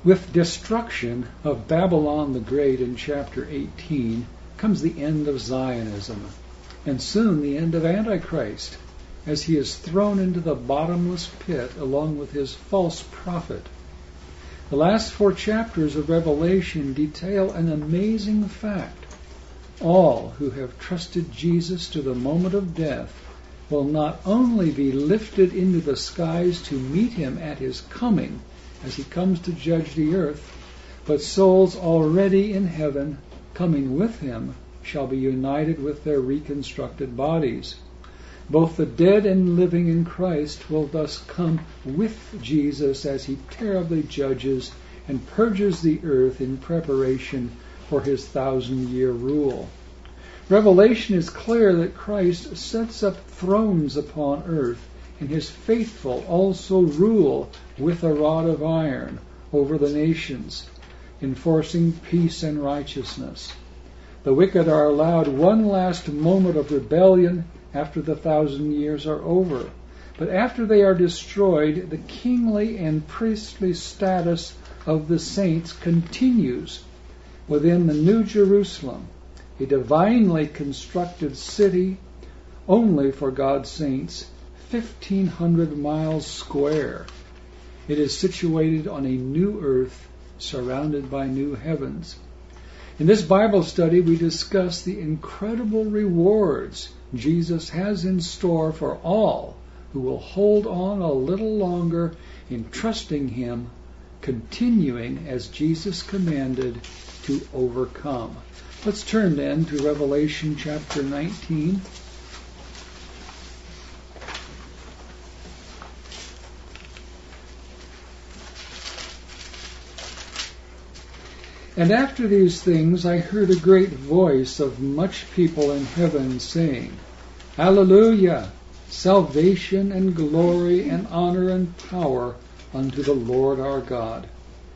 With destruction of Babylon the Great in chapter 18 comes the end of Zionism, and soon the end of Antichrist, as he is thrown into the bottomless pit along with his false prophet. The last 4 chapters of Revelation detail an amazing fact. All who have trusted Jesus to the moment of death will not only be lifted into the skies to meet him at his coming, as he comes to judge the earth, but souls already in heaven, coming with him, shall be united with their reconstructed bodies. Both the dead and living in Christ will thus come with Jesus as he terribly judges and purges the earth in preparation for his 1,000-year rule. Revelation is clear that Christ sets up thrones upon earth, and his faithful also rule with a rod of iron over the nations, enforcing peace and righteousness. The wicked are allowed one last moment of rebellion after the 1,000 years are over. But after they are destroyed, the kingly and priestly status of the saints continues within the New Jerusalem, a divinely constructed city only for God's saints, 1,500 miles square. It is situated on a new earth, surrounded by new heavens. In this Bible study, we discuss the incredible rewards Jesus has in store for all who will hold on a little longer in trusting him, continuing as Jesus commanded to overcome. Let's turn then to Revelation chapter 19. And after these things I heard a great voice of much people in heaven saying, Alleluia! Salvation and glory and honor and power unto the Lord our God.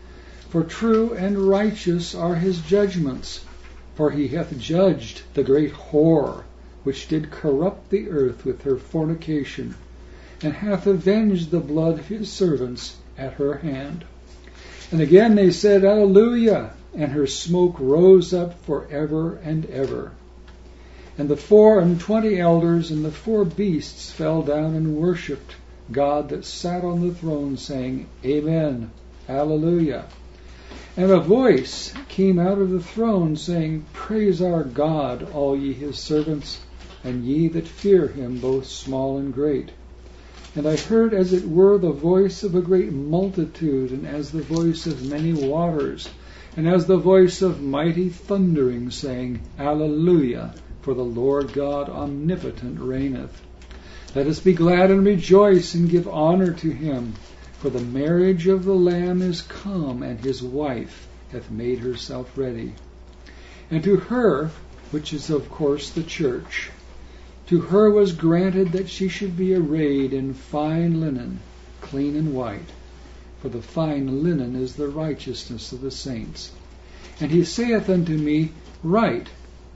For true and righteous are his judgments, for he hath judged the great whore, which did corrupt the earth with her fornication, and hath avenged the blood of his servants at her hand. And again they said, Alleluia! And her smoke rose up for ever and ever. And the 24 elders and the 4 beasts fell down and worshipped God that sat on the throne, saying, Amen, Alleluia. And a voice came out of the throne, saying, Praise our God, all ye his servants, and ye that fear him, both small and great. And I heard as it were the voice of a great multitude, and as the voice of many waters, and as the voice of mighty thundering, saying, Alleluia, for the Lord God omnipotent reigneth. Let us be glad and rejoice and give honor to him, for the marriage of the Lamb is come, and his wife hath made herself ready. And to her, which is of course the church, to her was granted that she should be arrayed in fine linen, clean and white. For the fine linen is the righteousness of the saints. And he saith unto me, Write,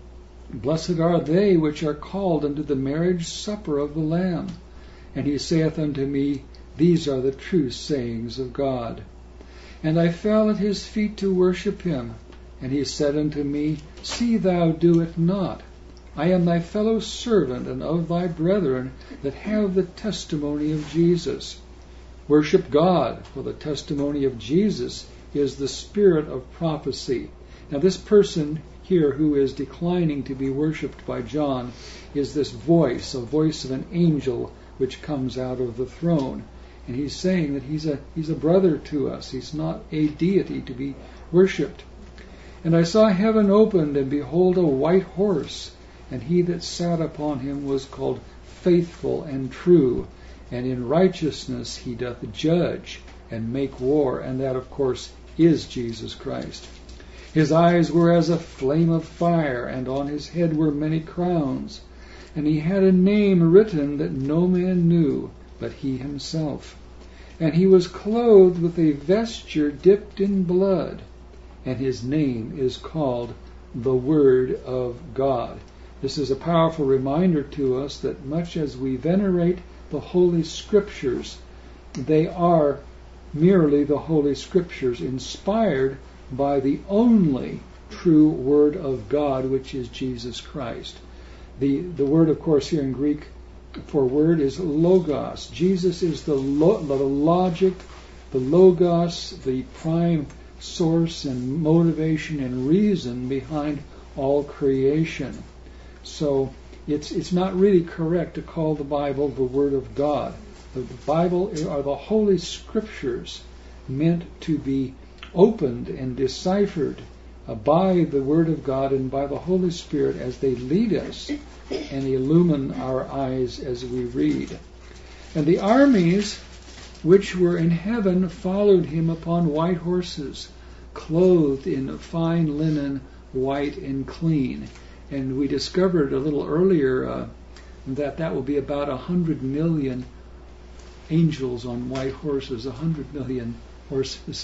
Blessed are they which are called unto the marriage supper of the Lamb. And he saith unto me, These are the true sayings of God. And I fell at his feet to worship him. And he said unto me, See thou do it not. I am thy fellow servant and of thy brethren that have the testimony of Jesus. Worship God, for the testimony of Jesus is the spirit of prophecy. Now this person here who is declining to be worshipped by John is this voice, a voice of an angel which comes out of the throne. And he's saying that he's a brother to us. He's not a deity to be worshipped. And I saw heaven opened, and behold a white horse, and he that sat upon him was called Faithful and True, and in righteousness he doth judge and make war, and that, of course, is Jesus Christ. His eyes were as a flame of fire, and on his head were many crowns, and he had a name written that no man knew but he himself. And he was clothed with a vesture dipped in blood, and his name is called the Word of God. This is a powerful reminder to us that much as we venerate the Holy Scriptures, they are merely the Holy Scriptures, inspired by the only true Word of God, which is Jesus Christ. The word, of course, here in Greek for word is logos. Jesus is the logic, the logos, the prime source and motivation and reason behind all creation. So it's not really correct to call the Bible the Word of God. The Bible are the Holy Scriptures meant to be opened and deciphered by the Word of God and by the Holy Spirit as they lead us and illumine our eyes as we read. And the armies which were in heaven followed him upon white horses, clothed in fine linen, white and clean. And we discovered a little earlier that will be about 100 million angels on white horses, 100 million horses.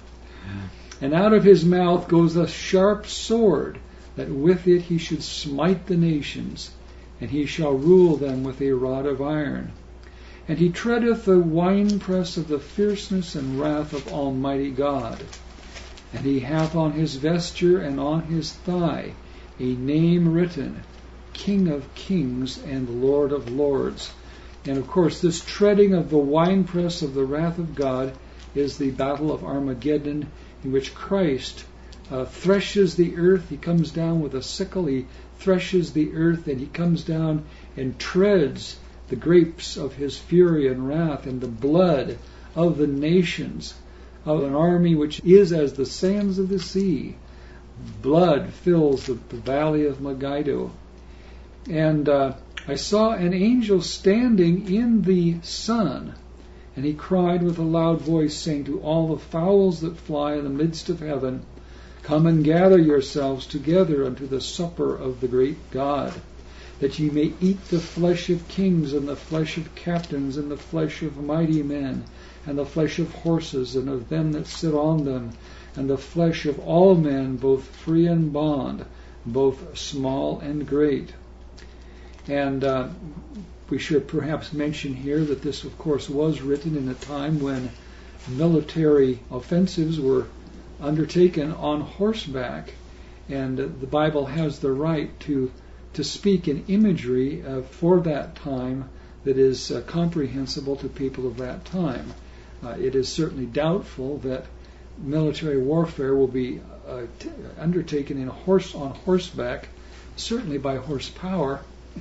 And out of his mouth goes a sharp sword, that with it he should smite the nations, and he shall rule them with a rod of iron. And he treadeth the winepress of the fierceness and wrath of Almighty God. And he hath on his vesture and on his thigh a name written, King of Kings and Lord of Lords. And of course, this treading of the winepress of the wrath of God is the battle of Armageddon, in which Christ threshes the earth. He comes down with a sickle, he threshes the earth, and he comes down and treads the grapes of his fury and wrath and the blood of the nations, of an army which is as the sands of the sea. Blood fills the valley of Megiddo. And I saw an angel standing in the sun, and he cried with a loud voice, saying to all the fowls that fly in the midst of heaven, Come and gather yourselves together unto the supper of the great God, that ye may eat the flesh of kings, and the flesh of captains, and the flesh of mighty men, and the flesh of horses, and of them that sit on them, and the flesh of all men, both free and bond, both small and great. And we should perhaps mention here that this, of course, was written in a time when military offensives were undertaken on horseback, and the Bible has the right to speak in imagery for that time that is comprehensible to people of that time. It is certainly doubtful that military warfare will be undertaken on horseback, certainly by horsepower,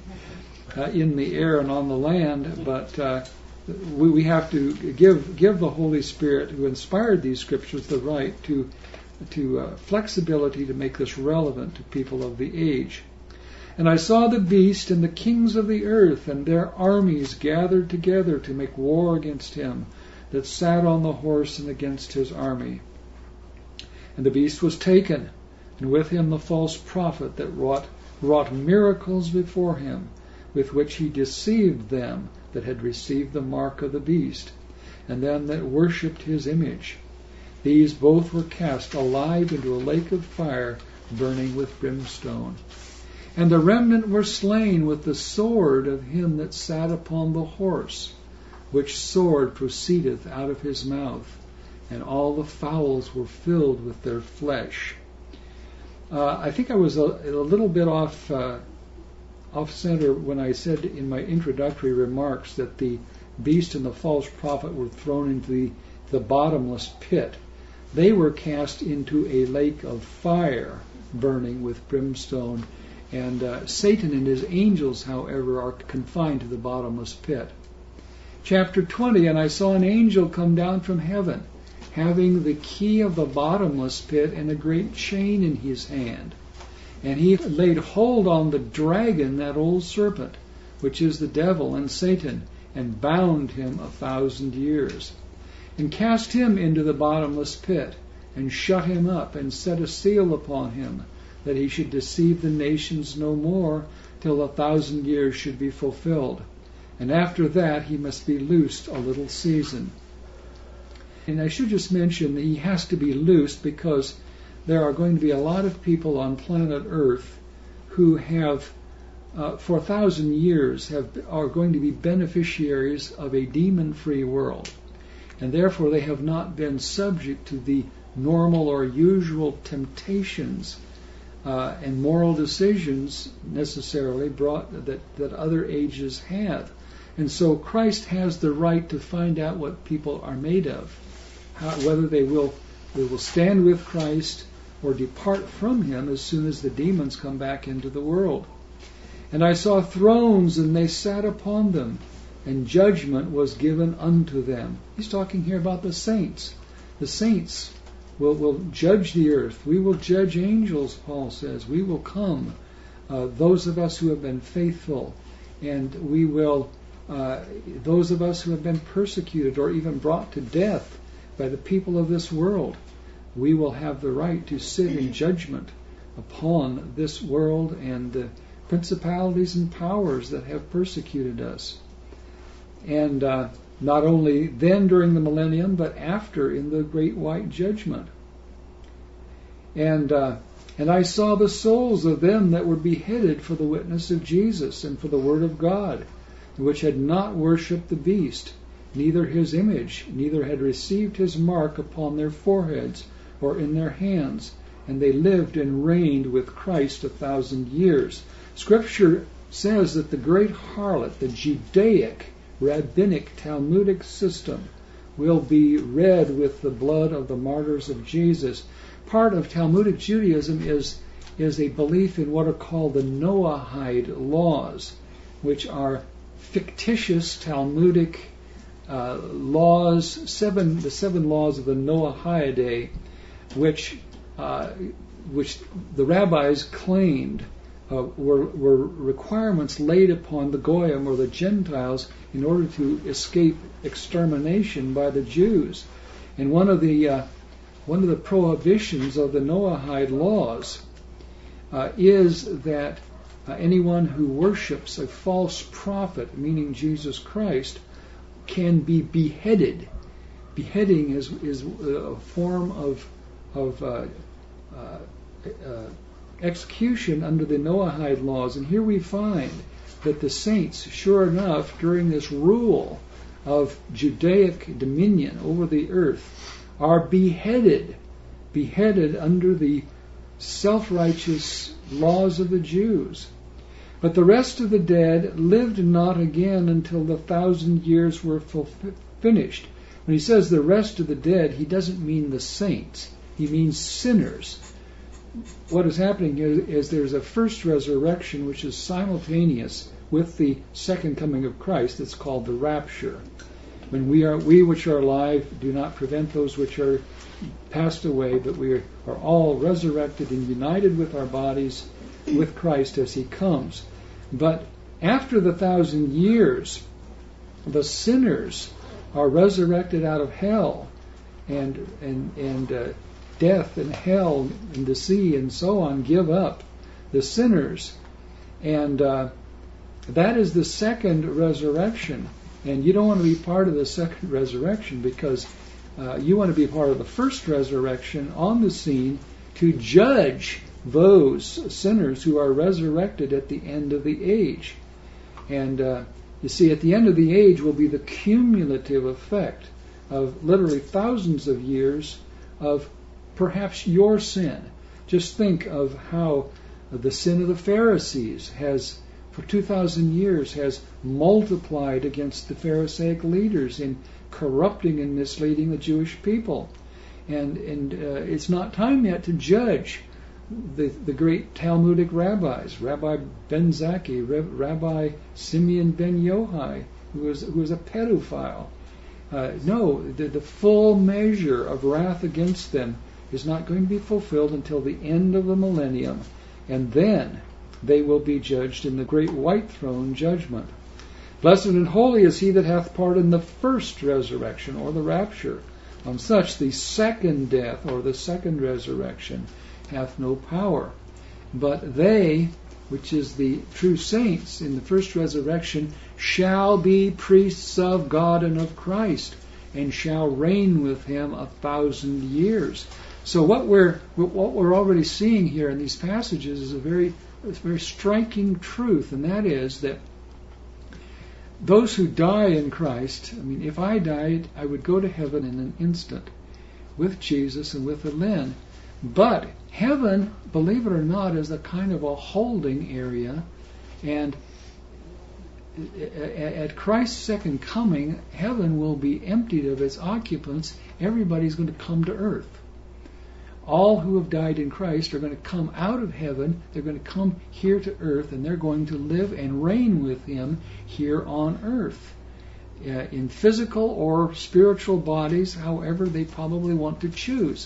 in the air and on the land, but we have to give the Holy Spirit, who inspired these scriptures, the right to flexibility to make this relevant to people of the age. And I saw the beast and the kings of the earth and their armies gathered together to make war against him that sat on the horse and against his army. And the beast was taken, and with him the false prophet that wrought miracles before him, with which he deceived them that had received the mark of the beast, and them that worshipped his image. These both were cast alive into a lake of fire, burning with brimstone. And the remnant were slain with the sword of him that sat upon the horse, which sword proceedeth out of his mouth, and all the fowls were filled with their flesh. I think I was a little bit off center when I said in my introductory remarks that the beast and the false prophet were thrown into the bottomless pit. They were cast into a lake of fire, burning with brimstone, and Satan and his angels, however, are confined to the bottomless pit. Chapter 20, And I saw an angel come down from heaven, having the key of the bottomless pit and a great chain in his hand. And he laid hold on the dragon, that old serpent, which is the devil and Satan, and bound him 1,000 years, and cast him into the bottomless pit, and shut him up, and set a seal upon him, that he should deceive the nations no more, till 1,000 years should be fulfilled. And after that he must be loosed a little season. And I should just mention that he has to be loosed because there are going to be a lot of people on planet Earth who have, for 1,000 years, are going to be beneficiaries of a demon-free world. and therefore they have not been subject to the normal or usual temptations and moral decisions necessarily brought that other ages have. And so Christ has the right to find out what people are made of, whether they will stand with Christ or depart from him as soon as the demons come back into the world. And I saw thrones, and they sat upon them, and judgment was given unto them. He's talking here about the saints. The saints will judge the earth. We will judge angels, Paul says. We will come, those of us who have been faithful, and we will, those of us who have been persecuted or even brought to death by the people of this world, we will have the right to sit in judgment upon this world and the principalities and powers that have persecuted us. And not only then during the millennium, but after in the great white judgment. And I saw the souls of them that were beheaded for the witness of Jesus and for the word of God, which had not worshipped the beast, neither his image, neither had received his mark upon their foreheads or in their hands, and they lived and reigned with Christ 1,000 years. Scripture says that the great harlot, the Judaic, rabbinic, Talmudic system, will be red with the blood of the martyrs of Jesus. Part of Talmudic Judaism is a belief in what are called the Noahide laws, which are fictitious Talmudic laws, the seven laws of the Noahide, which the rabbis claimed were requirements laid upon the Goyim or the Gentiles in order to escape extermination by the Jews. And one of the prohibitions of the Noahide laws is that anyone who worships a false prophet, meaning Jesus Christ, can be beheaded. Beheading is a form of execution under the Noahide laws. And here we find that the saints, sure enough, during this rule of Judaic dominion over the earth, are beheaded under the self-righteous laws of the Jews. But the rest of the dead lived not again until the 1,000 years were finished. When he says the rest of the dead, he doesn't mean the saints. He means sinners. What is happening is there's a first resurrection which is simultaneous with the second coming of Christ. It's called the rapture. When we which are alive do not prevent those which are passed away, but we are all resurrected and united with our bodies with Christ as he comes. But after the 1,000 years, the sinners are resurrected out of hell and death and hell and the sea and so on give up the sinners. And that is the second resurrection. And you don't want to be part of the second resurrection because you want to be part of the first resurrection on the scene to judge those sinners who are resurrected at the end of the age. And you see, at the end of the age will be the cumulative effect of literally thousands of years of perhaps your sin. Just think of how the sin of the Pharisees has, for 2,000 years, has multiplied against the Pharisaic leaders in corrupting and misleading the Jewish people. And it's not time yet to judge the great Talmudic rabbis, Rabbi Ben Zakkai, Rabbi Simeon ben Yochai, who was a pedophile. No, the full measure of wrath against them is not going to be fulfilled until the end of the millennium, and then they will be judged in the great white throne judgment. Blessed and holy is he that hath part in the first resurrection, or the rapture. On such the second death, or the second resurrection, hath no power. But they, which is the true saints in the first resurrection, shall be priests of God and of Christ, and shall reign with him 1,000 years. So what we're already seeing here in these passages is a very striking truth, and that is that those who die in Christ, I mean, if I died, I would go to heaven in an instant with Jesus and with Lynn. But heaven, believe it or not, is a kind of a holding area. And at Christ's second coming, heaven will be emptied of its occupants. Everybody's going to come to earth. All who have died in Christ are going to come out of heaven. They're going to come here to earth, and they're going to live and reign with Him here on earth, in physical or spiritual bodies, however they probably want to choose.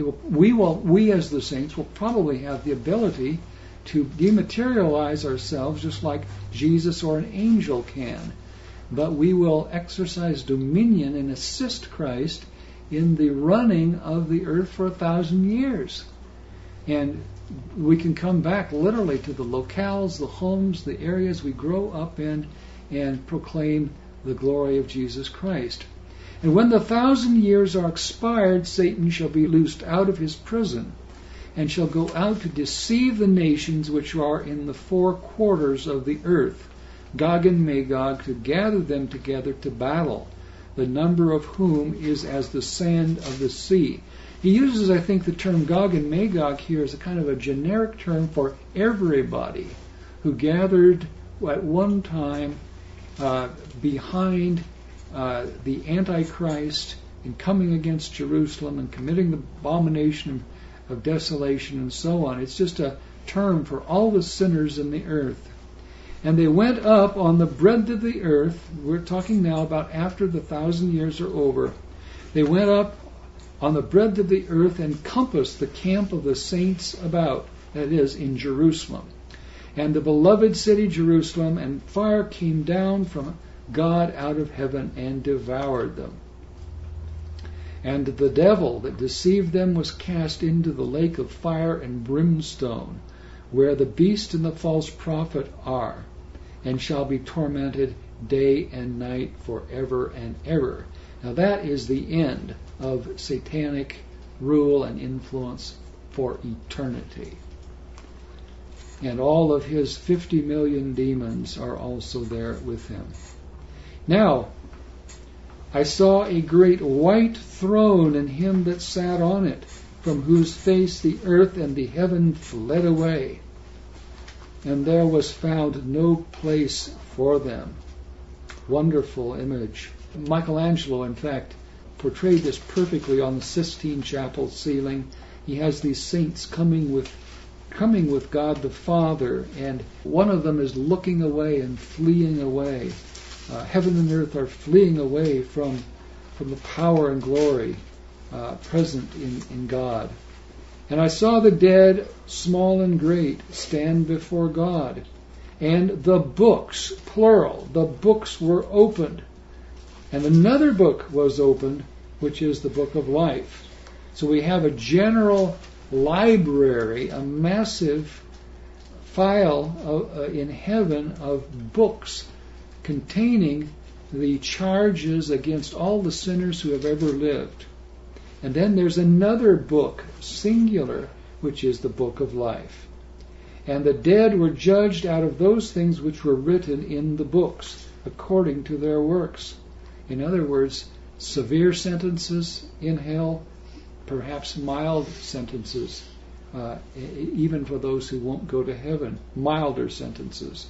We as the saints will probably have the ability to dematerialize ourselves just like Jesus or an angel can. But we will exercise dominion and assist Christ in the running of the earth for 1,000 years. And we can come back literally to the locales, the homes, the areas we grow up in, and proclaim the glory of Jesus Christ. And when the 1,000 years are expired, Satan shall be loosed out of his prison, and shall go out to deceive the nations which are in the four quarters of the earth, Gog and Magog, to gather them together to battle, the number of whom is as the sand of the sea. He uses, I think, the term Gog and Magog here as a kind of a generic term for everybody who gathered at one time behind the Antichrist in coming against Jerusalem and committing the abomination of desolation and so on. It's just a term for all the sinners in the earth. And they went up on the breadth of the earth. We're talking now about after the 1,000 years are over. They went up on the breadth of the earth and compassed the camp of the saints about, that is, in Jerusalem. And the beloved city Jerusalem, and fire came down from God out of heaven and devoured them. And the devil that deceived them was cast into the lake of fire and brimstone, where the beast and the false prophet are, and shall be tormented day and night forever and ever. Now that is the end of satanic rule and influence for eternity. And all of his 50 million demons are also there with him. Now, I saw a great white throne and him that sat on it, from whose face the earth and the heaven fled away, and there was found no place for them. Wonderful image. Michelangelo, in fact, portrayed this perfectly on the Sistine Chapel ceiling. He has these saints coming with God the Father, and one of them is looking away and fleeing away. Heaven and earth are fleeing away from the power and glory present in God. And I saw the dead, small and great, stand before God. And the books, plural, the books were opened. And another book was opened, which is the book of life. So we have a general library, a massive file in heaven of books containing the charges against all the sinners who have ever lived. And then there's another book, singular, which is the book of life. And the dead were judged out of those things which were written in the books, according to their works. In other words, severe sentences in hell, perhaps mild sentences, even for those who won't go to heaven, milder sentences.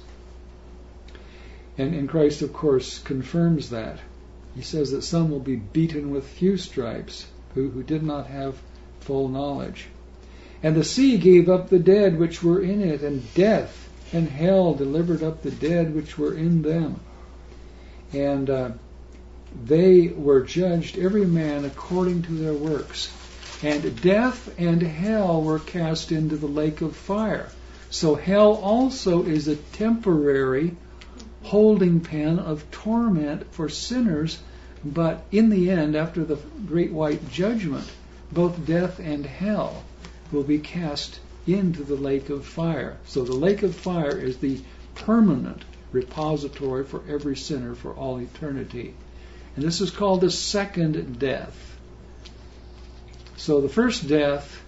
And Christ, of course, confirms that. He says that some will be beaten with few stripes, who did not have full knowledge. And the sea gave up the dead which were in it, and death and hell delivered up the dead which were in them. And they were judged, every man according to their works. And death and hell were cast into the lake of fire. So hell also is a temporary holding pen of torment for sinners, but in the end, after the great white judgment, both death and hell will be cast into the lake of fire. So the lake of fire is the permanent repository for every sinner for all eternity. And this is called the second death. So the first death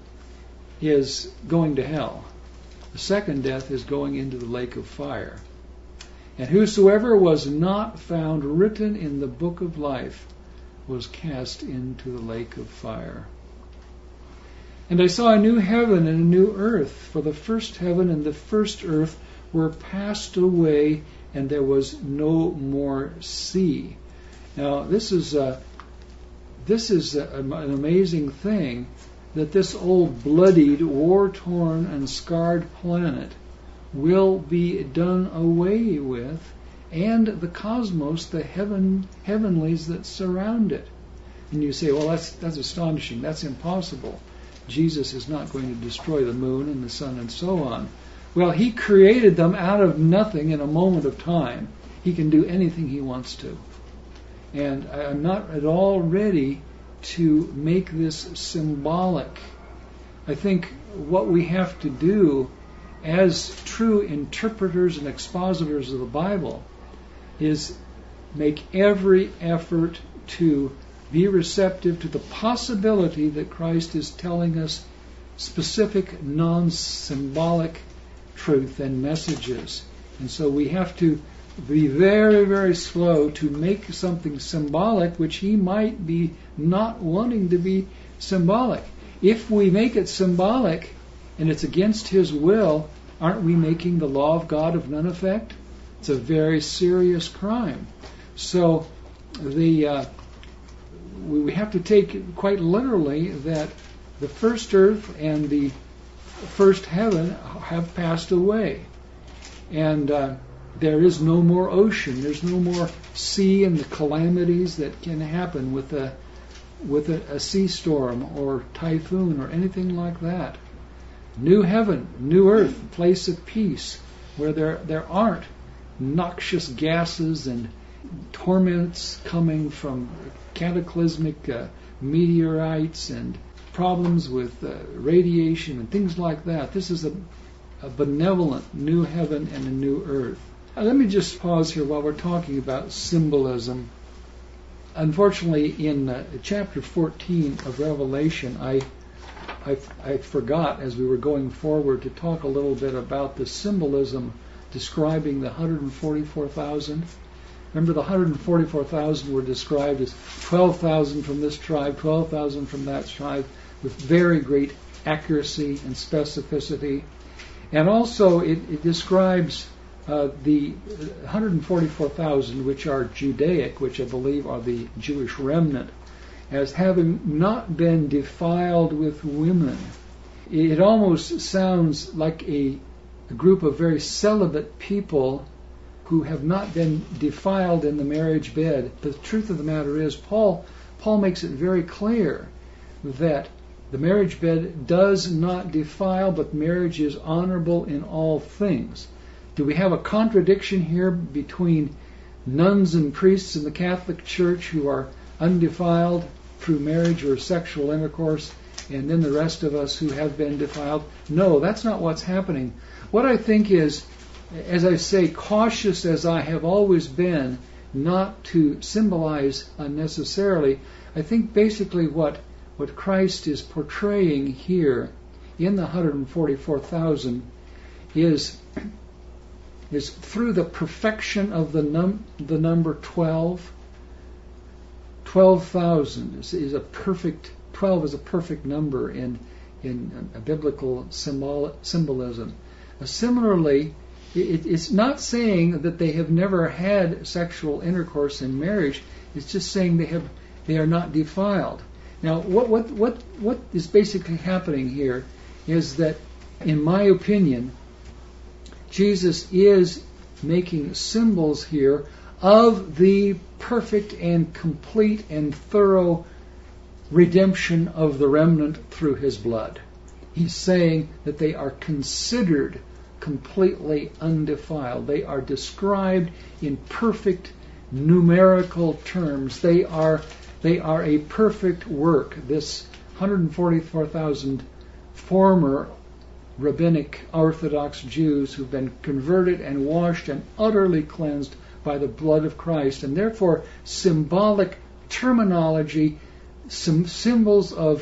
is going to hell. The second death is going into the lake of fire. And whosoever was not found written in the book of life was cast into the lake of fire. And I saw a new heaven and a new earth, for the first heaven and the first earth were passed away, and there was no more sea. Now, this is an amazing thing, that this old bloodied, war-torn, and scarred planet will be done away with, and the cosmos, the heavenlies that surround it. And you say, well, that's astonishing. That's impossible. Jesus is not going to destroy the moon and the sun and so on. Well, he created them out of nothing in a moment of time. He can do anything he wants to. And I'm not at all ready to make this symbolic. I think what we have to do as true interpreters and expositors of the Bible is make every effort to be receptive to the possibility that Christ is telling us specific, non-symbolic truth and messages. And so we have to be very, very slow to make something symbolic which he might be not wanting to be symbolic. If we make it symbolic and it's against his will, aren't we making the law of God of none effect? It's a very serious crime. So we have to take quite literally that the first earth and the first heaven have passed away. And there is no more ocean. There's no more sea and the calamities that can happen with a sea storm or typhoon or anything like that. New heaven, new earth, a place of peace where there aren't noxious gases and torments coming from cataclysmic meteorites and problems with radiation and things like that. This is a benevolent new heaven and a new earth. Now, let me just pause here while we're talking about symbolism. Unfortunately, in chapter 14 of Revelation, I forgot as we were going forward to talk a little bit about the symbolism describing the 144,000. Remember, the 144,000 were described as 12,000 from this tribe, 12,000 from that tribe, with very great accuracy and specificity. And also it describes the 144,000, which are Judaic, which I believe are the Jewish remnant, as having not been defiled with women. It almost sounds like a group of very celibate people who have not been defiled in the marriage bed. The truth of the matter is, Paul makes it very clear that the marriage bed does not defile, but marriage is honorable in all things. Do we have a contradiction here between nuns and priests in the Catholic Church who are undefiled through marriage or sexual intercourse, and then the rest of us who have been defiled? No, that's not what's happening. What I think is, as I say, cautious as I have always been not to symbolize unnecessarily, I think basically what Christ is portraying here in the 144,000 is through the perfection of the number 12. 12,000 is a perfect. 12 is a perfect number in a biblical symbolism. Similarly, it's not saying that they have never had sexual intercourse in marriage. It's just saying they are not defiled. Now, what is basically happening here is that, in my opinion, Jesus is making symbols here of the perfect and complete and thorough redemption of the remnant through his blood. He's saying that they are considered completely undefiled. They are described in perfect numerical terms. They are a perfect work. This 144,000 former rabbinic Orthodox Jews who've been converted and washed and utterly cleansed by the blood of Christ, and therefore symbolic terminology, some symbols of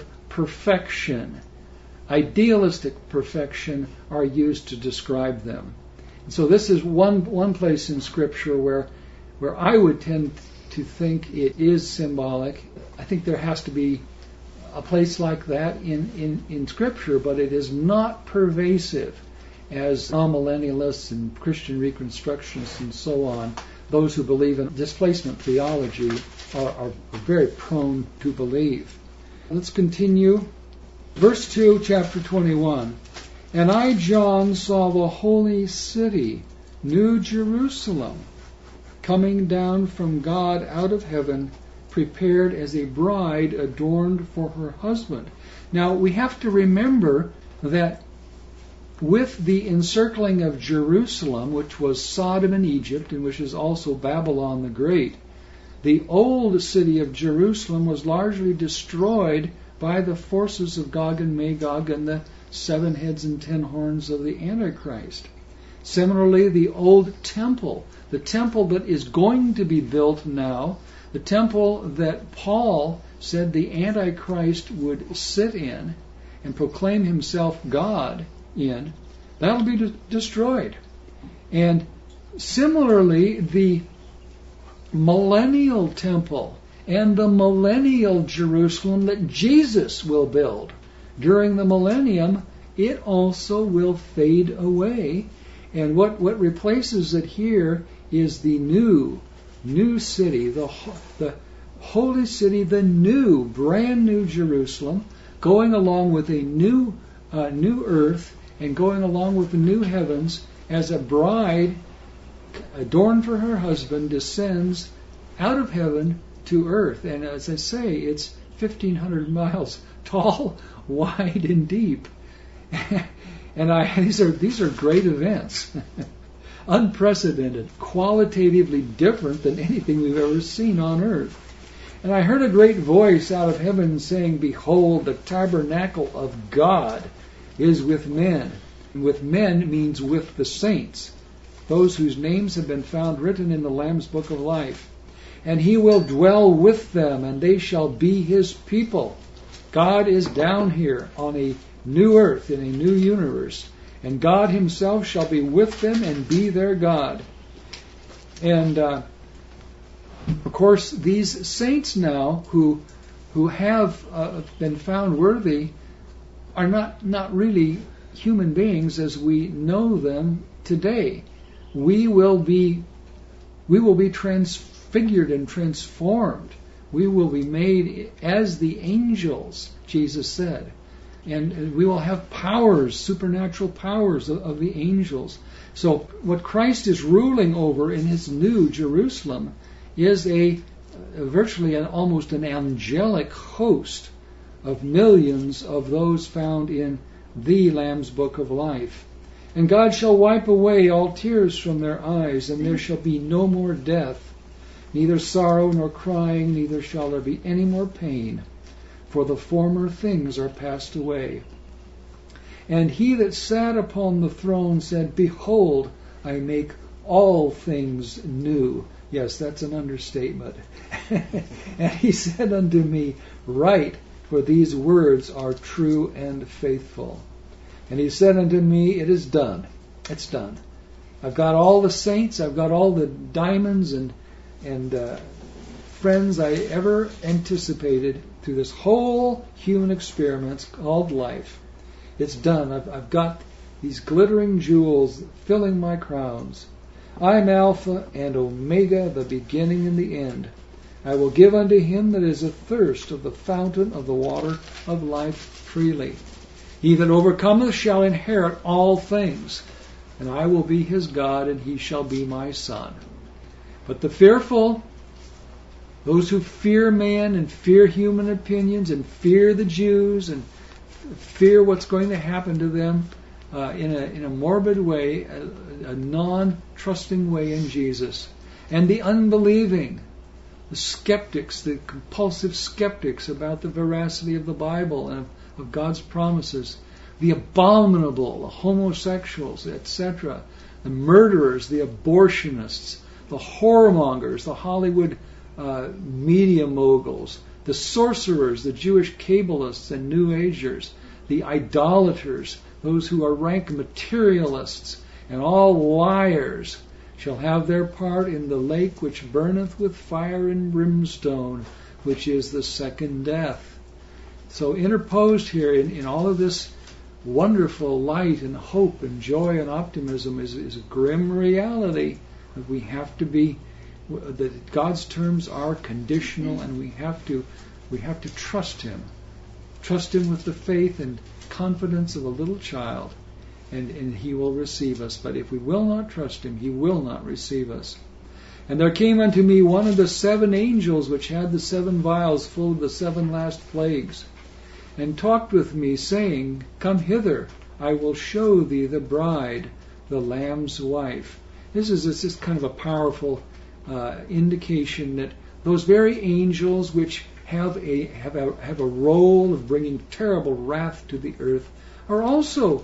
perfection, idealistic perfection, are used to describe them. So this is one place in Scripture where I would tend to think it is symbolic. I think there has to be a place like that in Scripture, but it is not pervasive as amillennialists and Christian reconstructionists and so on, those who believe in displacement theology, are very prone to believe. Let's continue. Verse 2, chapter 21. And I, John, saw the holy city, New Jerusalem, coming down from God out of heaven, prepared as a bride adorned for her husband. Now, we have to remember that with the encircling of Jerusalem, which was Sodom and Egypt, and which is also Babylon the Great, the old city of Jerusalem was largely destroyed by the forces of Gog and Magog and the 7 heads and 10 horns of the Antichrist. Similarly, the old temple, the temple that is going to be built now, the temple that Paul said the Antichrist would sit in and proclaim himself God in, that'll be destroyed. And similarly, the millennial temple and the millennial Jerusalem that Jesus will build during the millennium, it also will fade away. And what replaces it here is the new city, the holy city, the new, brand new Jerusalem, going along with a new earth and going along with the new heavens as a bride adorned for her husband descends out of heaven to earth. And as I say, it's 1,500 miles tall, wide, and deep. And these are great events. Unprecedented, qualitatively different than anything we've ever seen on earth. And I heard a great voice out of heaven saying, Behold, the tabernacle of God is with men. And with men means with the saints, those whose names have been found written in the Lamb's book of life. And he will dwell with them, and they shall be his people. God is down here on a new earth, in a new universe. And God himself shall be with them and be their God. And of course, these saints now who have been found worthy are not really human beings as we know them today. We will be transfigured and transformed. We will be made as the angels, Jesus said. And we will have powers, supernatural powers of the angels. So what Christ is ruling over in his new Jerusalem is virtually almost an angelic host of millions of those found in the Lamb's book of life. And God shall wipe away all tears from their eyes, and there shall be no more death, neither sorrow nor crying, neither shall there be any more pain, for the former things are passed away. And he that sat upon the throne said, Behold, I make all things new. Yes, that's an understatement. And he said unto me, Write, for these words are true and faithful. And he said unto me, It is done. It's done. I've got all the saints, I've got all the diamonds and friends I ever anticipated through this whole human experiment called life. It's done. I've got these glittering jewels filling my crowns. I'm Alpha and Omega, the beginning and the end. I will give unto him that is athirst of the fountain of the water of life freely. He that overcometh shall inherit all things, and I will be his God, and he shall be my son. But the fearful, those who fear man and fear human opinions and fear the Jews and fear what's going to happen to them in a morbid way, a non-trusting way in Jesus, and the unbelieving, the skeptics, the compulsive skeptics about the veracity of the Bible and of God's promises, the abominable, the homosexuals, etc., the murderers, the abortionists, the whoremongers, the Hollywood media moguls, the sorcerers, the Jewish Kabbalists and New Agers, the idolaters, those who are rank materialists and all liars shall have their part in the lake which burneth with fire and brimstone, which is the second death. So interposed here in all of this wonderful light and hope and joy and optimism is a grim reality that we have to be, that God's terms are conditional, and we have to trust Him with the faith and confidence of a little child, and He will receive us. But if we will not trust Him, He will not receive us. And there came unto me one of the 7 angels which had the 7 vials full of the 7 last plagues, and talked with me, saying, Come hither, I will show thee the bride, the Lamb's wife. This is kind of a powerful indication that those very angels which have a role of bringing terrible wrath to the earth are also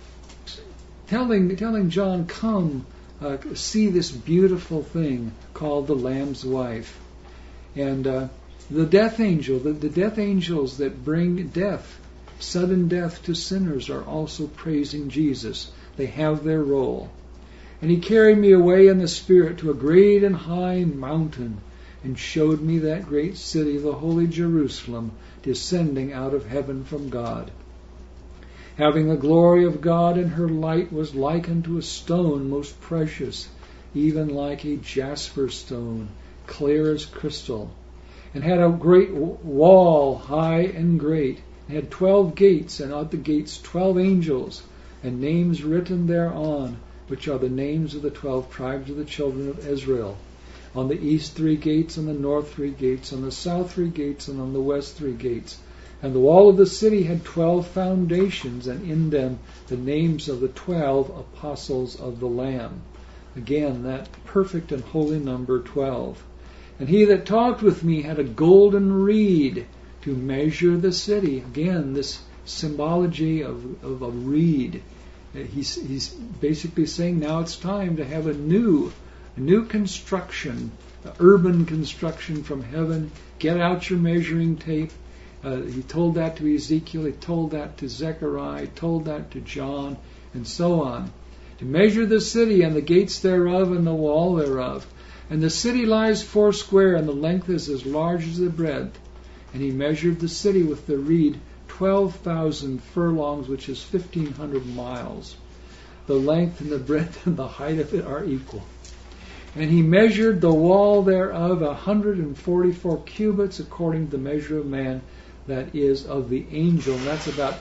telling John, come, see this beautiful thing called the Lamb's wife. And the death angel, the death angels that bring death, sudden death to sinners, are also praising Jesus. They have their role. And He carried me away in the Spirit to a great and high mountain, and showed me that great city, the holy Jerusalem, descending out of heaven from God, having the glory of God, and her light was like unto a stone most precious, even like a jasper stone, clear as crystal, and had a great wall, high and great, and had 12 gates, and at the gates 12 angels, and names written thereon, which are the names of the 12 tribes of the children of Israel. On the east 3 gates, on the north 3 gates, on the south 3 gates, and on the west 3 gates. And the wall of the city had 12 foundations, and in them the names of the 12 apostles of the Lamb. Again, that perfect and holy number 12. And he that talked with me had a golden reed to measure the city. Again, this symbology of a reed. He's basically saying now it's time to have a new construction, urban construction from heaven. Get out your measuring tape. He told that to Ezekiel, he told that to Zechariah, he told that to John, and so on. To measure the city and the gates thereof and the wall thereof. And the city lies foursquare, and the length is as large as the breadth. And he measured the city with the reed 12,000 furlongs, which is 1,500 miles. The length and the breadth and the height of it are equal. And he measured the wall thereof 144 cubits, according to the measure of man, that is of the angel. And that's about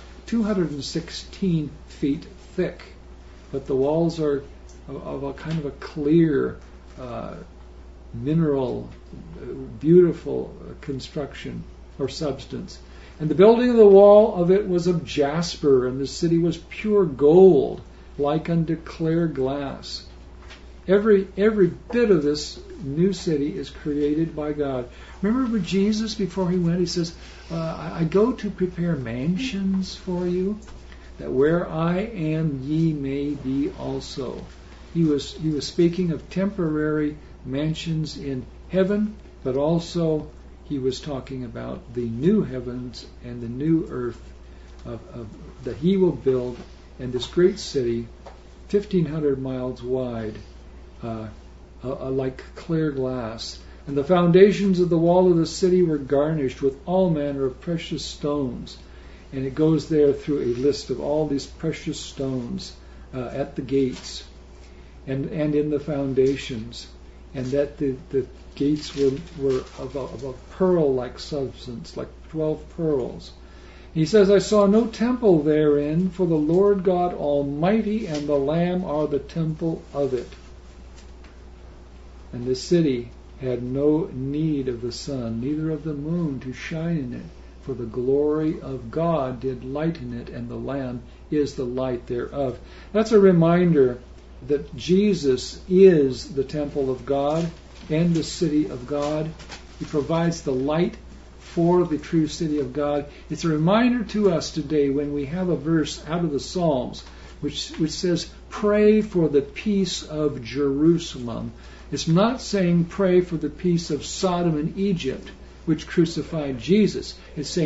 216 feet thick. But the walls are of a kind of a clear, mineral, beautiful construction or substance. And the building of the wall of it was of jasper, and the city was pure gold, like unto clear glass. Every bit of this new city is created by God. Remember when Jesus, before he went, he says, I go to prepare mansions for you, that where I am ye may be also. He was speaking of temporary mansions in heaven, but also he was talking about the new heavens and the new earth that he will build, and this great city, 1,500 miles wide, like clear glass. And the foundations of the wall of the city were garnished with all manner of precious stones. And it goes there through a list of all these precious stones at the gates and in the foundations. And that the gates were of a pearl-like substance, like 12 pearls. He says, I saw no temple therein, for the Lord God Almighty and the Lamb are the temple of it. And the city had no need of the sun, neither of the moon to shine in it, for the glory of God did lighten it, and the Lamb is the light thereof. That's a reminder that Jesus is the temple of God and the city of God. He provides the light for the true city of God. It's a reminder to us today when we have a verse out of the Psalms which says, pray for the peace of Jerusalem. It's not saying pray for the peace of Sodom and Egypt, which crucified Jesus. It's saying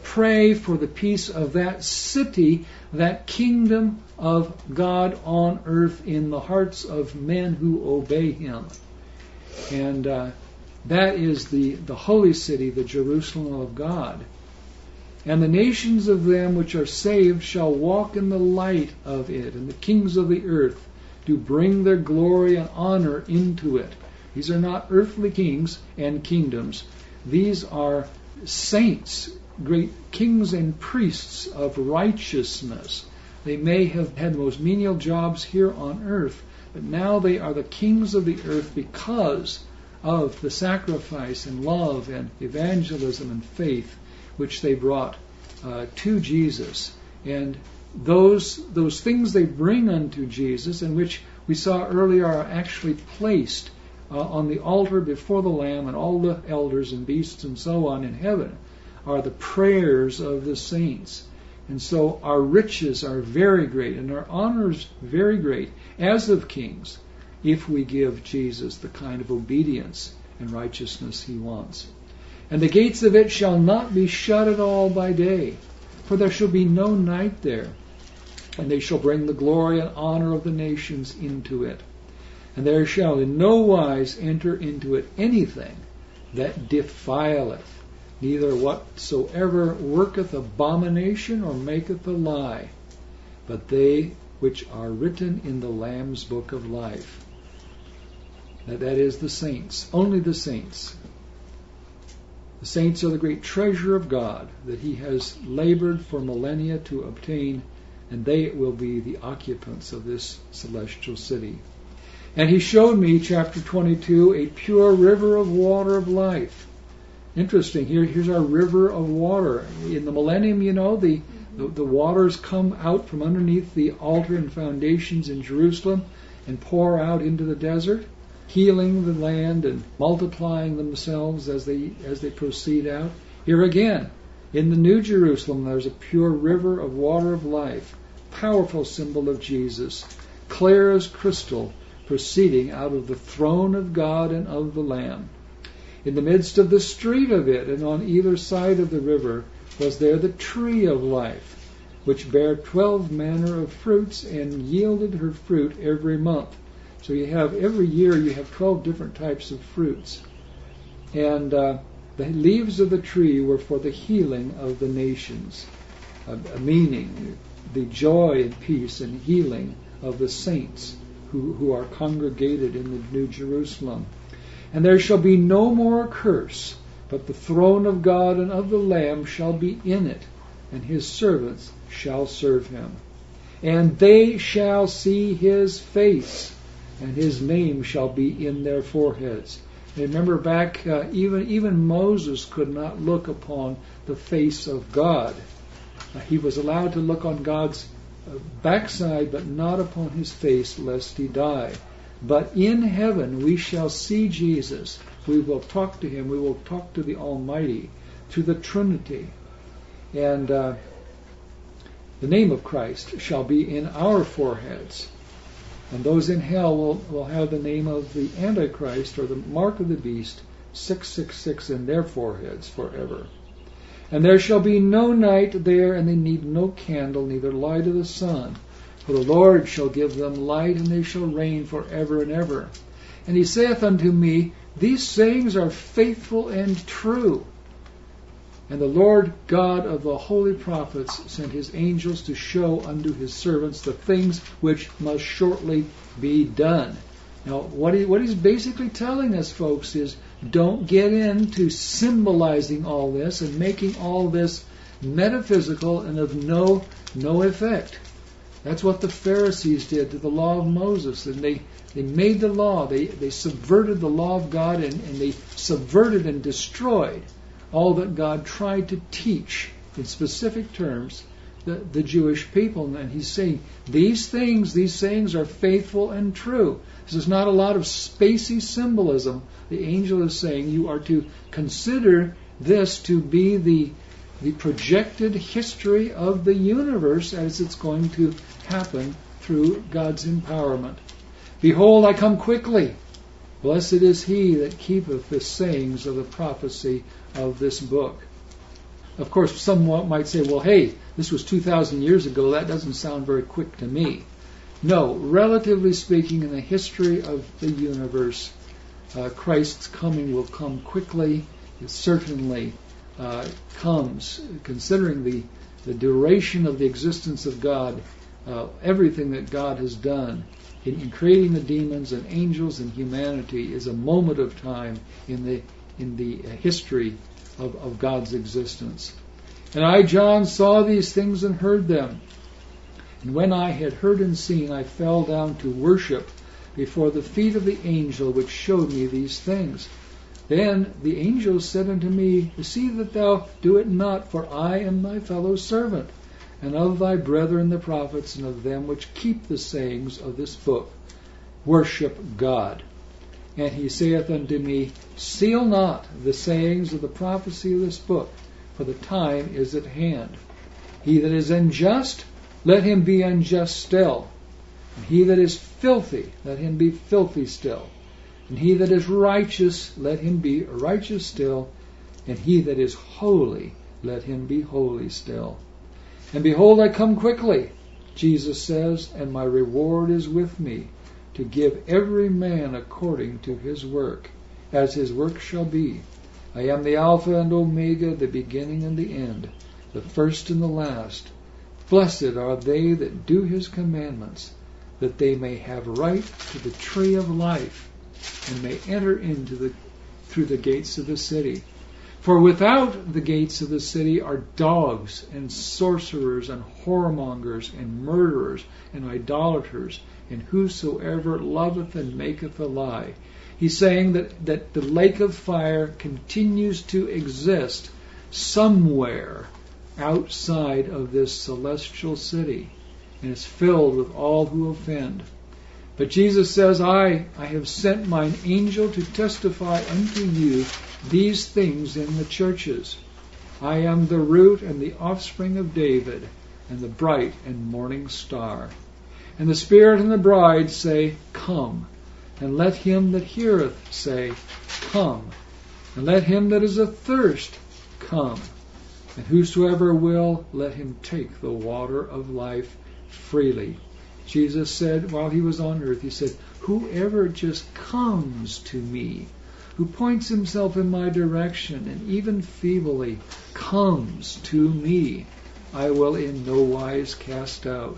pray for the peace of that city, that kingdom of God on earth in the hearts of men who obey Him. And that is the holy city, the Jerusalem of God. And the nations of them which are saved shall walk in the light of it, and the kings of the earth do bring their glory and honor into it. These are not earthly kings and kingdoms. These are saints, great kings and priests of righteousness. They may have had the most menial jobs here on earth, but now they are the kings of the earth because of the sacrifice and love and evangelism and faith which they brought to Jesus. And those things they bring unto Jesus, and which we saw earlier are actually placed on the altar before the Lamb and all the elders and beasts and so on in heaven, are the prayers of the saints. And so our riches are very great and our honors very great as of kings if we give Jesus the kind of obedience and righteousness He wants. And the gates of it shall not be shut at all by day, for there shall be no night there. And they shall bring the glory and honor of the nations into it. And there shall in no wise enter into it anything that defileth, neither whatsoever worketh abomination or maketh a lie, but they which are written in the Lamb's book of life. That is the saints, only the saints. The saints are the great treasure of God that He has labored for millennia to obtain, and they will be the occupants of this celestial city. And He showed me, chapter 22, a pure river of water of life. Interesting. Here's our river of water. In the millennium, the waters come out from underneath the altar and foundations in Jerusalem and pour out into the desert, healing the land and multiplying themselves as they proceed out. Here again, in the New Jerusalem, there's a pure river of water of life, powerful symbol of Jesus, clear as crystal, proceeding out of the throne of God and of the Lamb. In the midst of the street of it, and on either side of the river, was there the tree of life, which bare 12 manner of fruits, and yielded her fruit every month. So every year you have 12 different types of fruits. And the leaves of the tree were for the healing of the nations, meaning the joy and peace and healing of the saints who are congregated in the New Jerusalem. And there shall be no more curse, but the throne of God and of the Lamb shall be in it, and His servants shall serve Him. And they shall see His face, and His name shall be in their foreheads. And remember back, even Moses could not look upon the face of God. He was allowed to look on God's backside, but not upon His face, lest he die. But in heaven we shall see Jesus. We will talk to Him. We will talk to the Almighty, to the Trinity. And the name of Christ shall be in our foreheads. And those in hell will have the name of the Antichrist, or the mark of the beast, 666, in their foreheads forever. And there shall be no night there, and they need no candle, neither light of the sun. For the Lord shall give them light, and they shall reign forever and ever. And He saith unto me, These sayings are faithful and true. And the Lord God of the holy prophets sent His angels to show unto His servants the things which must shortly be done. Now, what He's basically telling us, folks, is don't get into symbolizing all this and making all this metaphysical and of no effect. That's what the Pharisees did to the law of Moses. And they made the law. They subverted the law of God, and they subverted and destroyed all that God tried to teach in specific terms the Jewish people. And He's saying, these sayings are faithful and true. This is not a lot of spacey symbolism. The angel is saying you are to consider this to be the projected history of the universe as it's going to happen through God's empowerment. Behold, I come quickly. Blessed is he that keepeth the sayings of the prophecy of this book. Of course, someone might say, well, hey, this was 2,000 years ago. That doesn't sound very quick to me. No, relatively speaking, in the history of the universe, Christ's coming will come quickly. It certainly comes, considering the duration of the existence of God, everything that God has done in creating the demons and angels and humanity is a moment of time in the history of God's existence. And I, John, saw these things and heard them. And when I had heard and seen, I fell down to worship before the feet of the angel which showed me these things. Then the angel said unto me, See that thou do it not, for I am thy fellow servant, and of thy brethren the prophets, and of them which keep the sayings of this book. Worship God. And he saith unto me, Seal not the sayings of the prophecy of this book, for the time is at hand. He that is unjust, let him be unjust still. And he that is filthy, let him be filthy still. And he that is righteous, let him be righteous still. And he that is holy, let him be holy still. And behold, I come quickly, Jesus says, and my reward is with me, to give every man according to his work, as his work shall be. I am the Alpha and Omega, the beginning and the end, the first and the last. Blessed are they that do his commandments, that they may have right to the tree of life, and may enter through the gates of the city. For without the gates of the city are dogs, and sorcerers, and whoremongers, and murderers, and idolaters, and whosoever loveth and maketh a lie. He's saying that the lake of fire continues to exist somewhere outside of this celestial city, and is filled with all who offend. But Jesus says, I have sent mine angel to testify unto you these things in the churches. I am the root and the offspring of David, and the bright and morning star. And the Spirit and the bride say, Come. And let him that heareth say, Come. And let him that is athirst come. And whosoever will, let him take the water of life freely. Jesus said while he was on earth, he said, whoever just comes to me, who points himself in my direction and even feebly comes to me, I will in no wise cast out.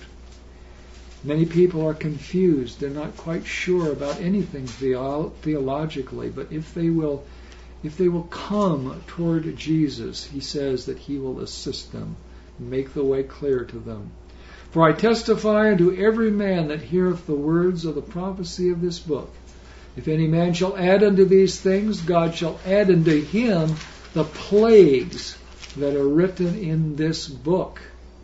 Many people are confused. They're not quite sure about anything theologically, but if they will come toward Jesus, he says that he will assist them and make the way clear to them. For I testify unto every man that heareth the words of the prophecy of this book. If any man shall add unto these things, God shall add unto him the plagues that are written in this book.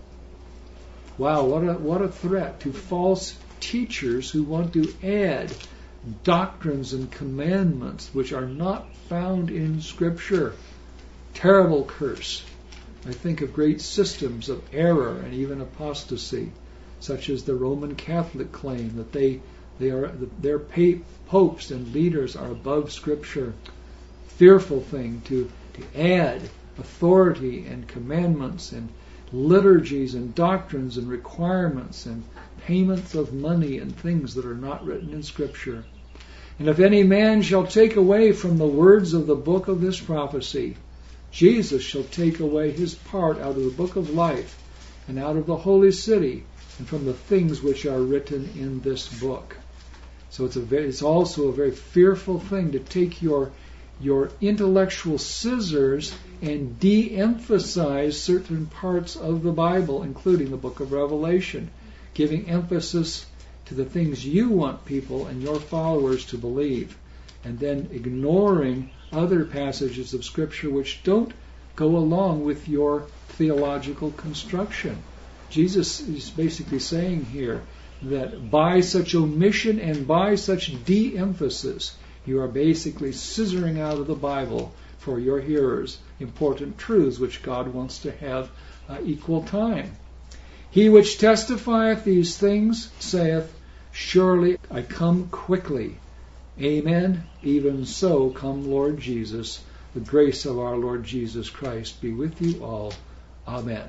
Wow, what a threat to false teachers who want to add doctrines and commandments which are not found in Scripture. Terrible curse. I think of great systems of error and even apostasy, such as the Roman Catholic claim that their popes and leaders are above Scripture. Fearful thing to add authority and commandments and liturgies and doctrines and requirements and payments of money and things that are not written in Scripture. And if any man shall take away from the words of the book of this prophecy, Jesus shall take away his part out of the book of life and out of the holy city and from the things which are written in this book. So it's also a very fearful thing to take your intellectual scissors and de-emphasize certain parts of the Bible, including the book of Revelation, giving emphasis to the things you want people and your followers to believe, and then ignoring other passages of Scripture which don't go along with your theological construction. Jesus is basically saying here that by such omission and by such de-emphasis, you are basically scissoring out of the Bible for your hearers important truths which God wants to have equal time. He which testifieth these things saith, Surely I come quickly. Amen. Even so come, Lord Jesus. The grace of our Lord Jesus Christ be with you all. Amen.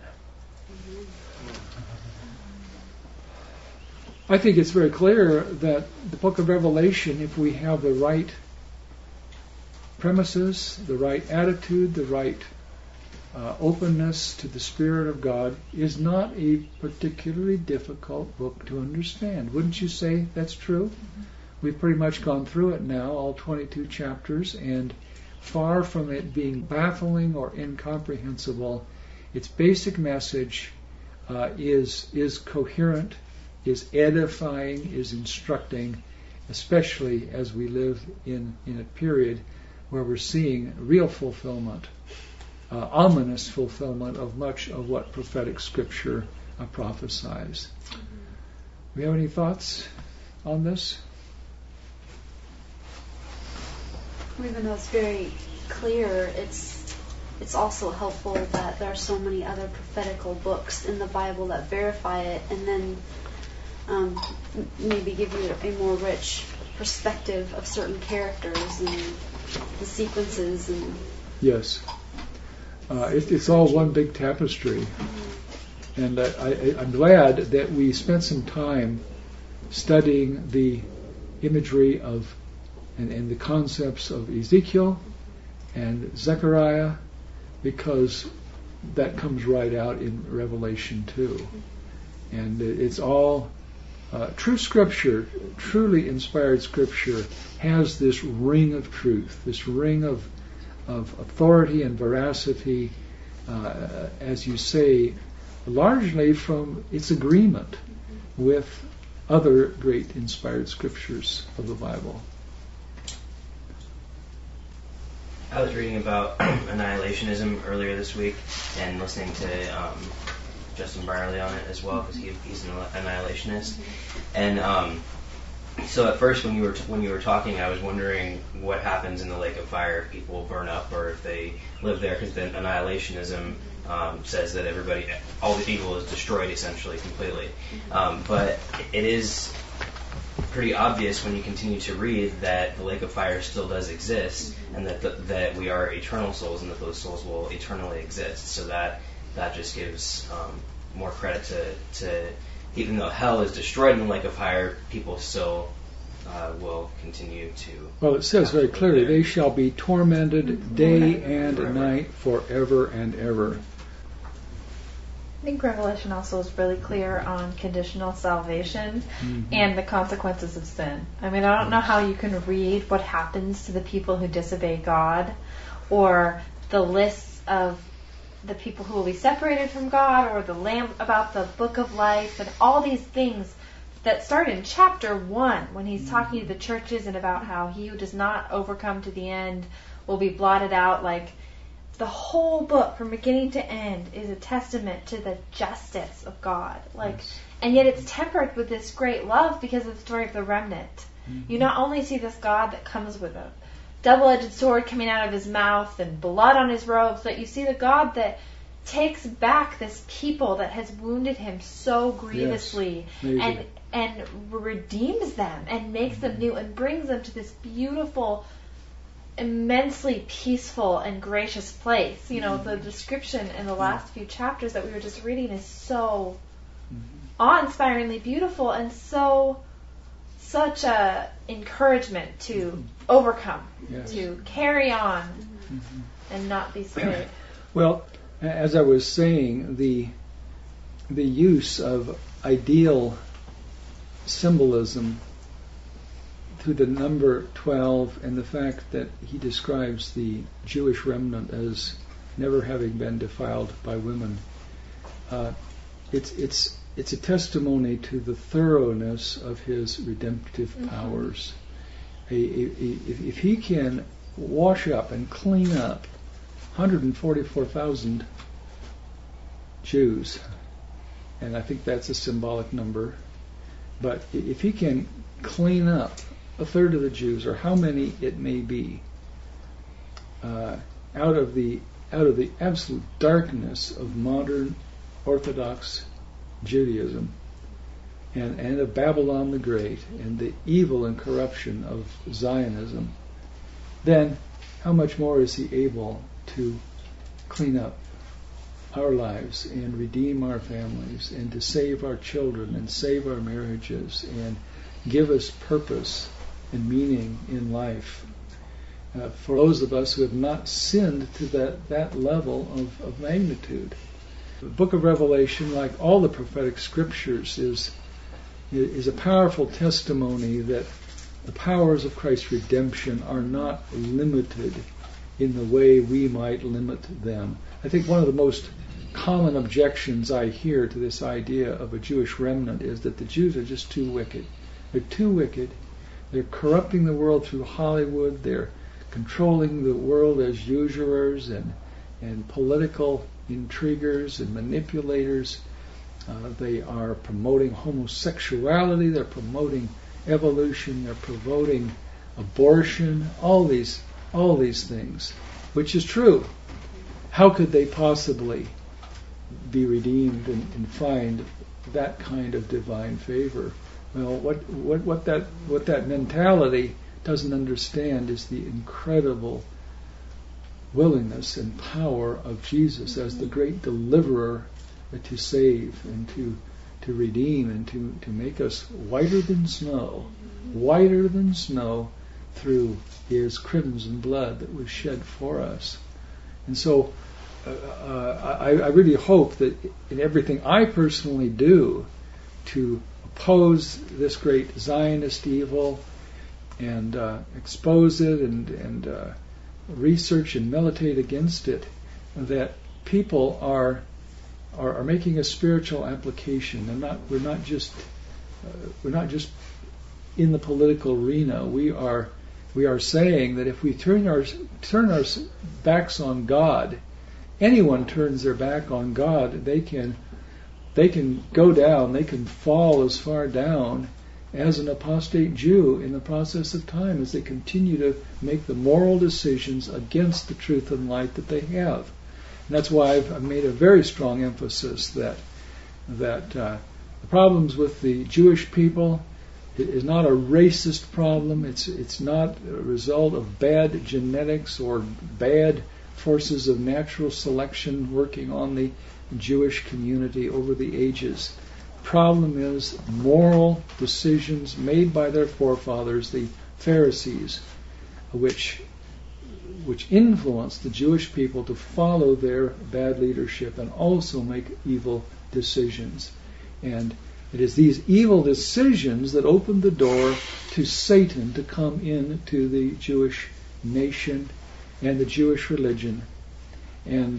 I think it's very clear that the book of Revelation, if we have the right premises, the right attitude, the right openness to the Spirit of God, is not a particularly difficult book to understand. Wouldn't you say that's true? We've pretty much gone through it now, all 22 chapters, and far from it being baffling or incomprehensible, its basic message is coherent, is edifying, is instructing, especially as we live in a period where we're seeing real fulfillment, ominous fulfillment of much of what prophetic scripture prophesies. Do we have any thoughts on this? Even though it's very clear, it's also helpful that there are so many other prophetical books in the Bible that verify it, and then maybe give you a more rich perspective of certain characters and the sequences. And yes, it's all one big tapestry, and I'm glad that we spent some time studying the imagery of and the concepts of Ezekiel and Zechariah, because that comes right out in Revelation 2. And it's all true Scripture, truly inspired Scripture, has this ring of truth, this ring of authority and veracity, as you say, largely from its agreement with other great inspired Scriptures of the Bible. I was reading about annihilationism earlier this week and listening to Justin Brierley on it as well, because he's an annihilationist. And so at first, when you were talking, I was wondering what happens in the lake of fire if people burn up or if they live there, because then annihilationism says that all the evil is destroyed essentially completely. But it is pretty obvious when you continue to read that the lake of fire still does exist, and that we are eternal souls, and that those souls will eternally exist. So that just gives more credit to even though hell is destroyed in the lake of fire, people still will continue to. Well, it says very clearly, they shall be tormented day and night forever and ever. I think Revelation also is really clear on conditional salvation and the consequences of sin. I mean, I don't know how you can read what happens to the people who disobey God, or the lists of the people who will be separated from God, or the Lamb, about the book of life, and all these things that start in chapter 1 when he's talking to the churches and about how he who does not overcome to the end will be blotted out. Like, the whole book from beginning to end is a testament to the justice of God. And yet it's tempered with this great love because of the story of the remnant. You not only see this God that comes with a double-edged sword coming out of his mouth and blood on his robes, but you see the God that takes back this people that has wounded him so grievously, and redeems them and makes them new and brings them to this beautiful, immensely peaceful and gracious place. You know, the description in the last few chapters that we were just reading is so awe-inspiringly beautiful, and such a encouragement to overcome, to carry on, and not be swayed. Well, as I was saying, the use of ideal symbolism through the number 12 and the fact that he describes the Jewish remnant as never having been defiled by women, it's a testimony to the thoroughness of his redemptive powers. If he can wash up and clean up 144,000 Jews, and I think that's a symbolic number, but if he can clean up a third of the Jews, or how many it may be, out of the absolute darkness of modern Orthodox Judaism, and of Babylon the Great, and the evil and corruption of Zionism, then how much more is He able to clean up our lives and redeem our families and to save our children and save our marriages and give us purpose and meaning in life. For those of us who have not sinned to that level of magnitude. The book of Revelation, like all the prophetic scriptures, is a powerful testimony that the powers of Christ's redemption are not limited in the way we might limit them. I think one of the most common objections I hear to this idea of a Jewish remnant is that the Jews are just too wicked. They're too wicked. They're corrupting the world through Hollywood. They're controlling the world as usurers and political intriguers and manipulators. They are promoting homosexuality. They're promoting evolution. They're promoting abortion. All these things, which is true. How could they possibly be redeemed and find that kind of divine favor? Well, what that mentality doesn't understand is the incredible willingness and power of Jesus as the great deliverer to save and to redeem and to make us whiter than snow through His crimson blood that was shed for us. And so I really hope that in everything I personally do to oppose this great Zionist evil and expose it and research and militate against it, that people are making a spiritual application. We're not just in the political arena. We are saying that if we turn our backs on God, anyone turns their back on God, they can go down, they can fall as far down as an apostate Jew in the process of time as they continue to make the moral decisions against the truth and light that they have. And that's why I've made a very strong emphasis that the problems with the Jewish people is not a racist problem. It's not a result of bad genetics or bad forces of natural selection working on the Jewish community over the ages. The problem is moral decisions made by their forefathers, the Pharisees, which influenced the Jewish people to follow their bad leadership and also make evil decisions. And it is these evil decisions that opened the door to Satan to come into the Jewish nation and the Jewish religion, and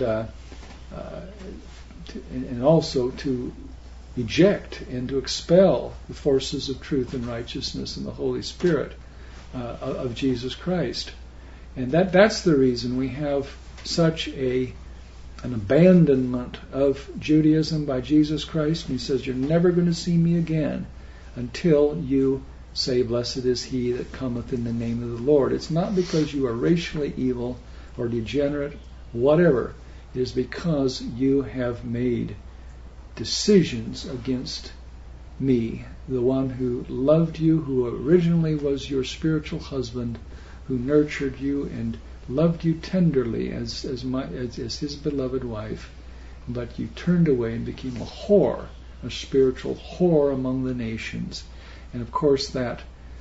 also to eject and to expel the forces of truth and righteousness and the Holy Spirit of Jesus Christ. And that's the reason we have such an abandonment of Judaism by Jesus Christ. And He says, you're never going to see me again until you say, blessed is he that cometh in the name of the Lord. It's not because you are racially evil or degenerate, whatever. It is because you have made decisions against me, the one who loved you, who originally was your spiritual husband, who nurtured you and loved you tenderly as his beloved wife, but you turned away and became a whore, a spiritual whore among the nations. And of course that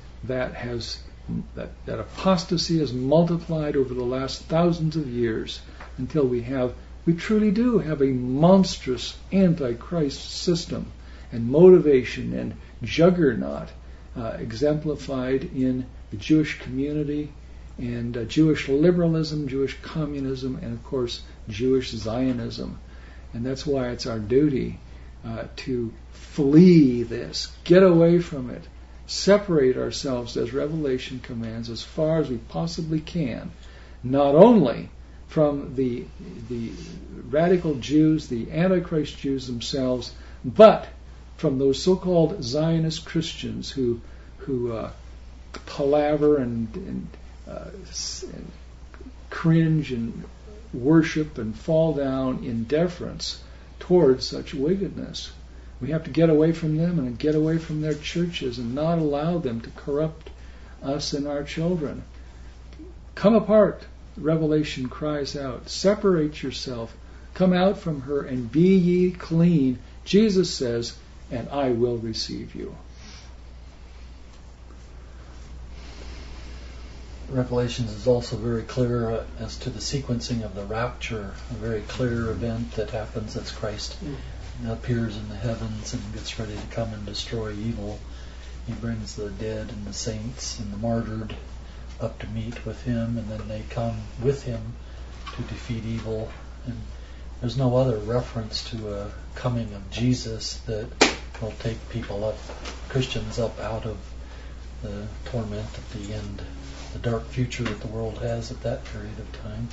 apostasy has multiplied over the last thousands of years until we truly do have a monstrous antichrist system and motivation and juggernaut exemplified in the Jewish community and Jewish liberalism, Jewish communism, and of course Jewish Zionism. And that's why it's our duty to flee this, get away from it, separate ourselves as Revelation commands as far as we possibly can, not only from the radical Jews, the Antichrist Jews themselves, but from those so-called Zionist Christians who palaver and cringe and worship and fall down in deference towards such wickedness. We have to get away from them and get away from their churches and not allow them to corrupt us and our children. Come apart. Revelation cries out, separate yourself, come out from her and be ye clean. Jesus says, and I will receive you. Revelations is also very clear as to the sequencing of the rapture, a very clear event that happens as Christ appears in the heavens and gets ready to come and destroy evil. He brings the dead and the saints and the martyred up to meet with him, and then they come with him to defeat evil. And there's no other reference to a coming of Jesus that will take people up, Christians up out of the torment at the end, the dark future that the world has at that period of time.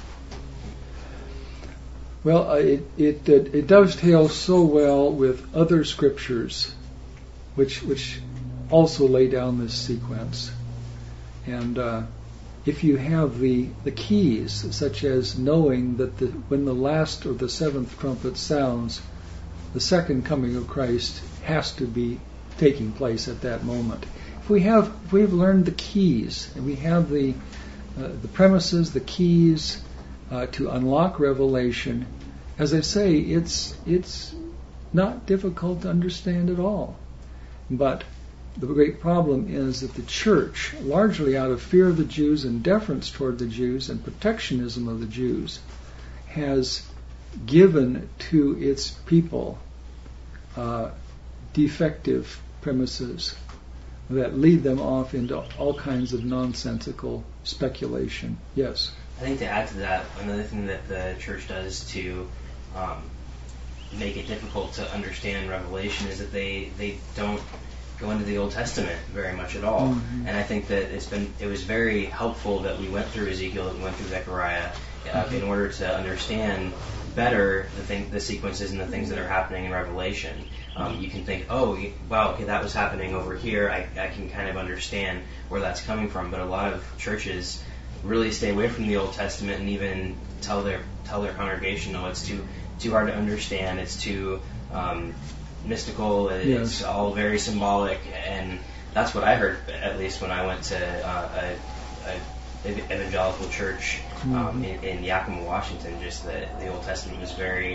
Well, it dovetails so well with other scriptures, which also lay down this sequence. And if you have the keys, such as knowing that when the last or the seventh trumpet sounds, the second coming of Christ has to be taking place at that moment. If we've learned the keys, and we have the premises, the keys to unlock revelation, as I say, it's not difficult to understand at all. But the great problem is that the church, largely out of fear of the Jews and deference toward the Jews and protectionism of the Jews, has given to its people defective premises that lead them off into all kinds of nonsensical speculation. Yes? I think to add to that, another thing that the church does to make it difficult to understand Revelation is that they don't go into the Old Testament very much at all. Mm-hmm. And I think that it was very helpful that we went through Ezekiel, that we went through Zechariah, in order to understand better the sequences and the things that are happening in Revelation. You can think, oh, wow, okay, that was happening over here. I can kind of understand where that's coming from. But a lot of churches really stay away from the Old Testament and even tell their congregation, no, it's too hard to understand. It's too mystical. It's all very symbolic, and that's what I heard, at least when I went to a evangelical church in Yakima, Washington. Just that the Old Testament was very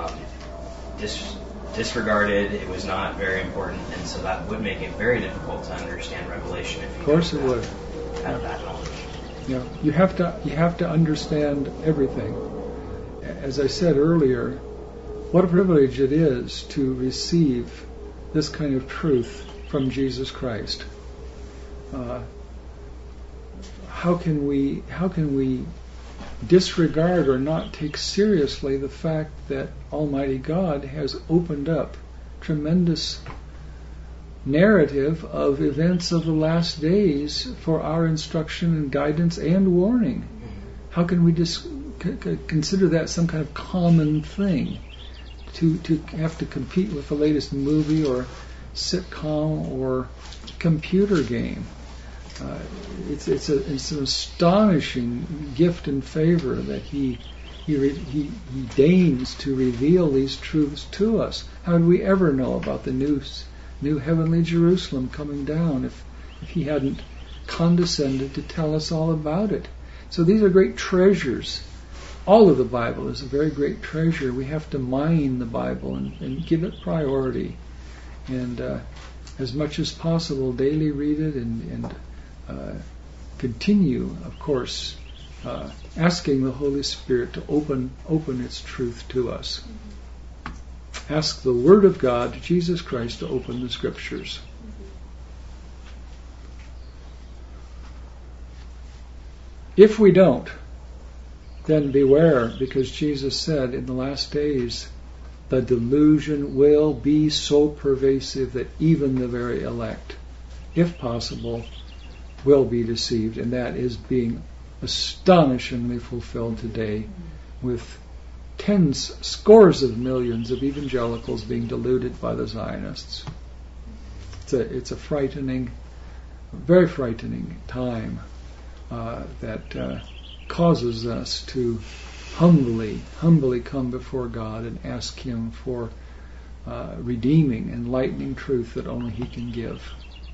disregarded. It was not very important, and so that would make it very difficult to understand Revelation. If you of course, it would have that knowledge. Yeah, you have to understand everything. As I said earlier, what a privilege it is to receive this kind of truth from Jesus Christ. How can we disregard or not take seriously the fact that Almighty God has opened up tremendous narrative of events of the last days for our instruction and guidance and warning? How can we just consider that some kind of common thing? To have to compete with the latest movie or sitcom or computer game. It's an astonishing gift and favor that he deigns to reveal these truths to us. How would we ever know about the new heavenly Jerusalem coming down if he hadn't condescended to tell us all about it? So these are great treasures. All of the Bible is a very great treasure. We have to mine the Bible and give it priority. And as much as possible, daily read it and continue, of course, asking the Holy Spirit to open its truth to us. Ask the Word of God, Jesus Christ, to open the Scriptures. If we don't, then beware, because Jesus said in the last days, the delusion will be so pervasive that even the very elect, if possible, will be deceived. And that is being astonishingly fulfilled today, with scores of millions of evangelicals being deluded by the Zionists. It's a frightening, very frightening time that causes us to humbly come before God and ask Him for redeeming, enlightening truth that only He can give.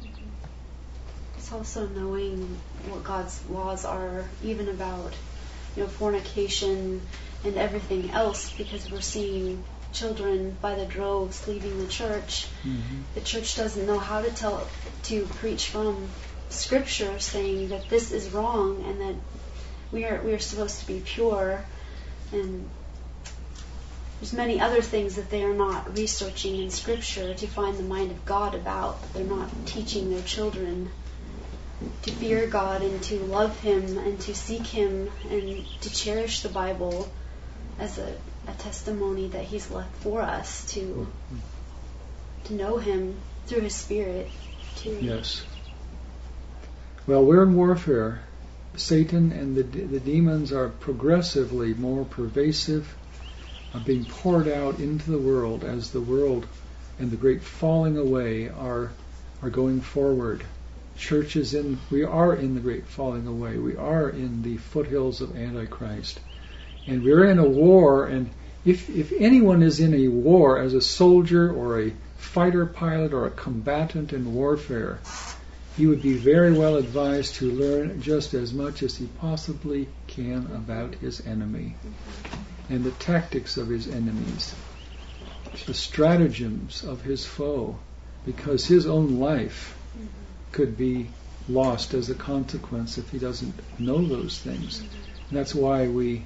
It's also knowing what God's laws are, even about fornication and everything else, because we're seeing children by the droves leaving the church. Mm-hmm. The church doesn't know how to preach from Scripture, saying that this is wrong and that we are supposed to be pure. And there's many other things that they are not researching in Scripture to find the mind of God about. They're not teaching their children to fear God and to love Him and to seek Him and to cherish the Bible as a testimony that He's left for us to know Him through His Spirit. Yes. Well, we're in warfare. Satan and the demons are progressively more pervasive, being poured out into the world as the world and the great falling away are going forward. We are in the great falling away. We are in the foothills of Antichrist. And we're in a war, and if anyone is in a war as a soldier or a fighter pilot or a combatant in warfare, he would be very well advised to learn just as much as he possibly can about his enemy and the tactics of his enemies, the stratagems of his foe, because his own life could be lost as a consequence if he doesn't know those things. And that's why we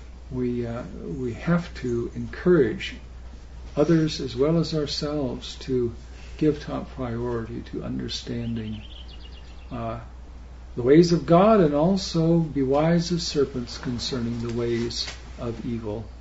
have to encourage others as well as ourselves to give top priority to understanding the ways of God, and also be wise as serpents concerning the ways of evil.